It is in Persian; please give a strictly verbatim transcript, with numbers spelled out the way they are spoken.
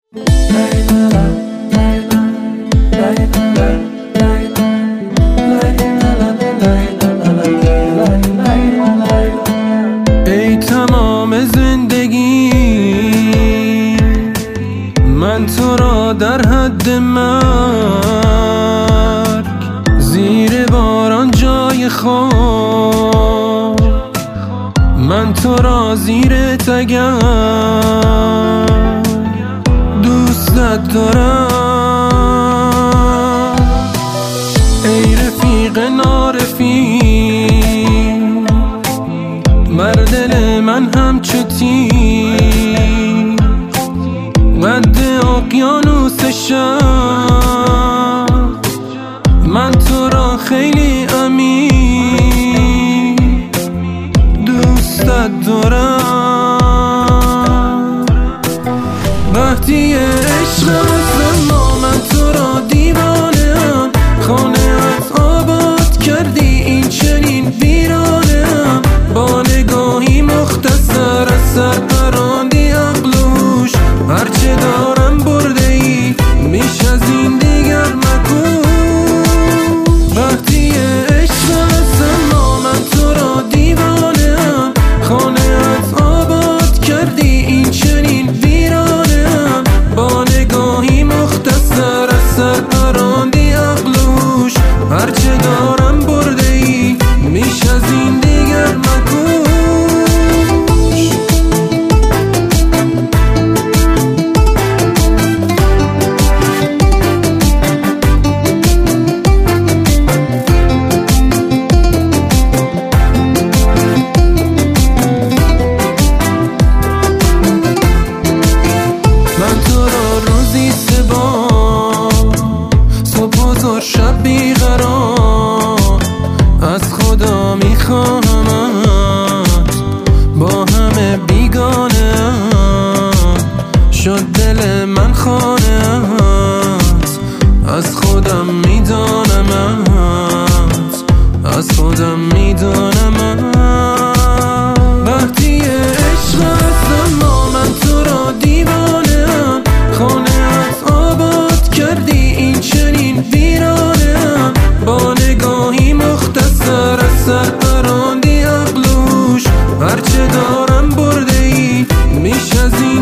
ای تمام زندگی من تو را در حد مرگ، زیر باران جای خواب من تو را زیر تگرگ دوستت دارم. ای رفیق نارفیق بر دل من همچو تیر، قد اقیانوس شب من تو را خیلی عمیق دوستت دارم. وقتی عشق است ما من تو را دیوانه ام، خانه از آباد کردی این چنین ویرانه ام، با نگاهی مختصر از سر پراندی عقلوش، هرچه دارم برده ای میش از این دیگر مگو. وقتی عشق است ما من تو را دیوانه ام، خانه از آباد کردی این چنین ویرانه ام، با نگاهی مختصر از سر پراندی عقلوش، هرچه دارم برده ای میش از این دیگر مگو. شب بیقرار از خدا میخواهمت، با همه بیگانه شد دل من خانه‌ات، از خودم میدانمت از خودم میدانمت. وقتی عشق است ما من تو را دیوانه ام، خانه از آباد کردی این چنین ویرانه ام، با نگاهی مختصر از سر پراندی عقلوش، هرچه دارم برده ای میش از این